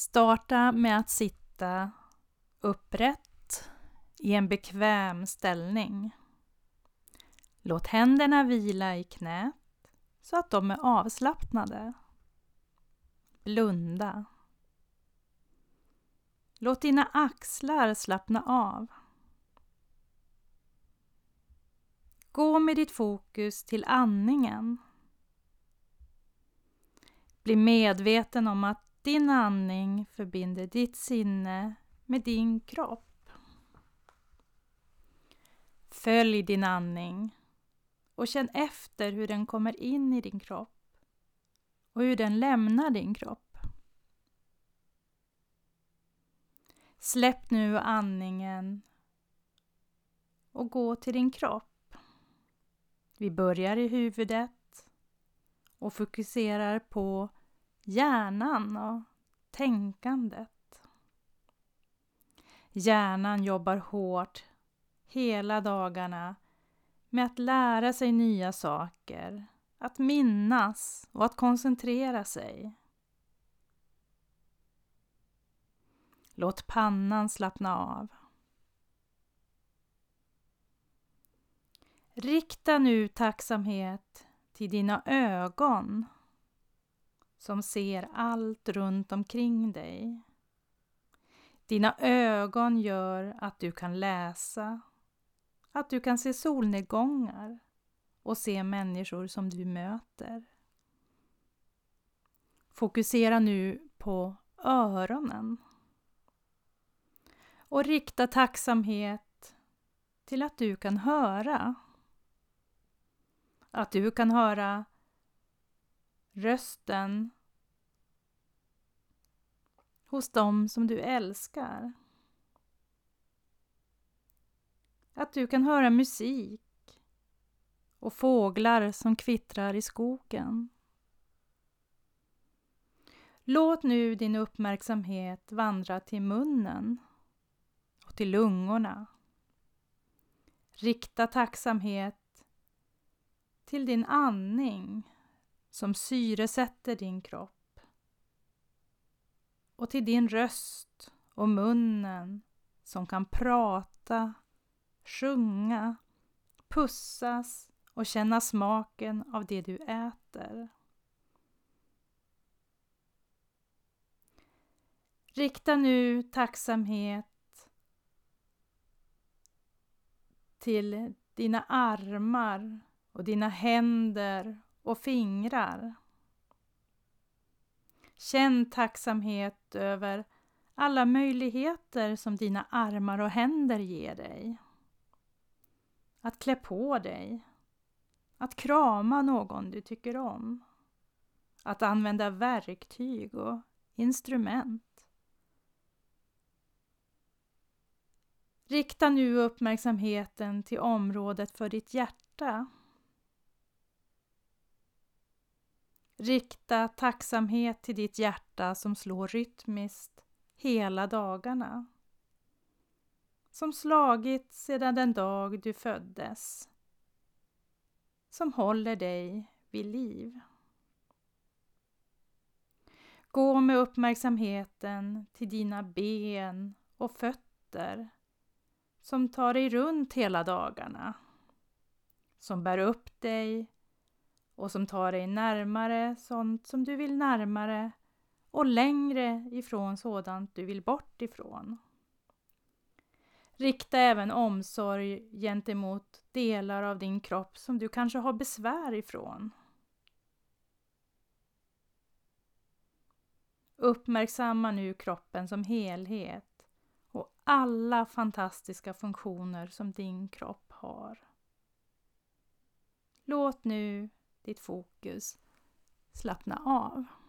Starta med att sitta upprätt i en bekväm ställning. Låt händerna vila i knät så att de är avslappnade. Blunda. Låt dina axlar slappna av. Gå med ditt fokus till andningen. Bli medveten om att din andning förbinder ditt sinne med din kropp. Följ din andning och känn efter hur den kommer in i din kropp och hur den lämnar din kropp. Släpp nu andningen och gå till din kropp. Vi börjar i huvudet och fokuserar på hjärnan och tänkandet. Hjärnan jobbar hårt hela dagarna med att lära sig nya saker, att minnas och att koncentrera sig. Låt pannan slappna av. Rikta nu tacksamhet till dina ögon som ser allt runt omkring dig. Dina ögon gör att du kan läsa, att du kan se solnedgångar och se människor som du möter. Fokusera nu på öronen och rikta tacksamhet till att du kan höra. Att du kan höra rösten hos dem som du älskar. Att du kan höra musik och fåglar som kvittrar i skogen. Låt nu din uppmärksamhet vandra till munnen och till lungorna. Rikta tacksamhet till din andning som syresätter din kropp och till din röst och munnen som kan prata, sjunga, pussas och känna smaken av det du äter. Rikta nu tacksamhet till dina armar och dina händer och fingrar. Känn tacksamhet över alla möjligheter som dina armar och händer ger dig. Att klä på dig. Att krama någon du tycker om. Att använda verktyg och instrument. Rikta nu uppmärksamheten till området för ditt hjärta. Rikta tacksamhet till ditt hjärta som slår rytmiskt hela dagarna. Som slagit sedan den dag du föddes. Som håller dig vid liv. Gå med uppmärksamheten till dina ben och fötter som tar dig runt hela dagarna. Som bär upp dig och som tar dig närmare sånt som du vill närmare och längre ifrån sådant du vill bort ifrån. Rikta även omsorg gentemot delar av din kropp som du kanske har besvär ifrån. Uppmärksamma nu kroppen som helhet och alla fantastiska funktioner som din kropp har. Låt nu ditt fokus slappna av.